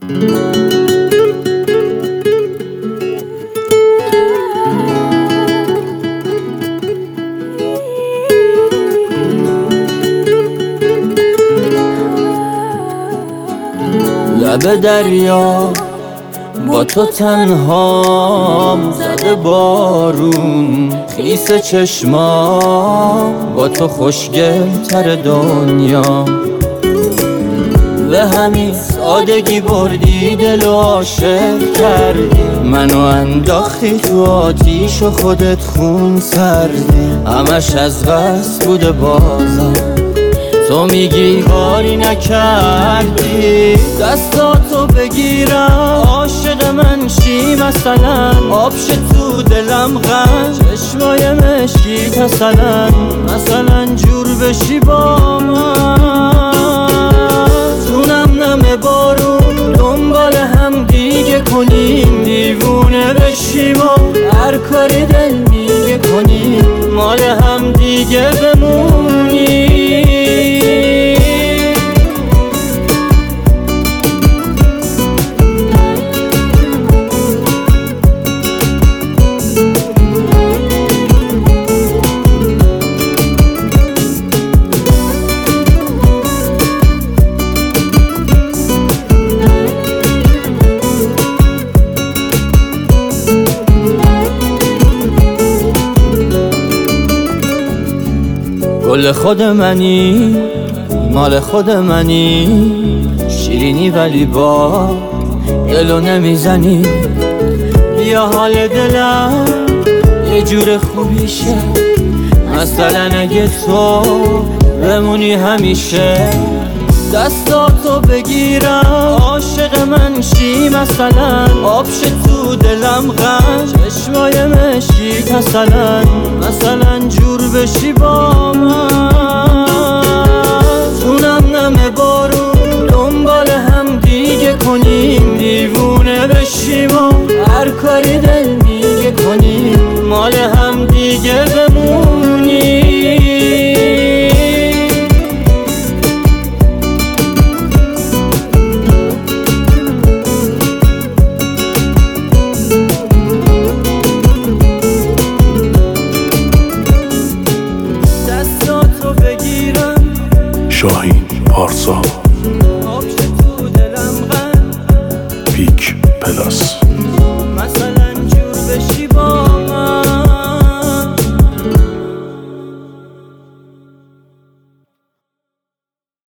لب دریا با تو تنهام، زده بارون خیس چشمام، با تو خوشگل تر دنیا. به همین سادگی بردی دل و عاشق کردی منو، انداختی تو آتیش و خودت خون سردی. همش از قصد بوده بازم، تو میگی کاری نکردی. دستاتو بگیرم عاشق من شی مثلا، آب شه تو دلم غم، چشمای مشکی مثلا جور بشی با من. جونم نم بارون دنبال هم دیگه کنیم، دیوونه بشیم و هر کاری دل میگه کنیم، مال هم دیگه بمونیم. گل خود منی، مال خود منی، شیرینی ولی با دلو نمیزنی. بیا حال دلم یه جور خوبی شه، مثلا اگه تو بمونی همیشه. دستاتو بگیرم عاشق من شی مثلا، آب شه تو دلم غم، چشمای مشکی مثلا جور بشی با من. جونم نم بارون دنبال هم دیگه کنیم، دیوونه بشیم و هر کاری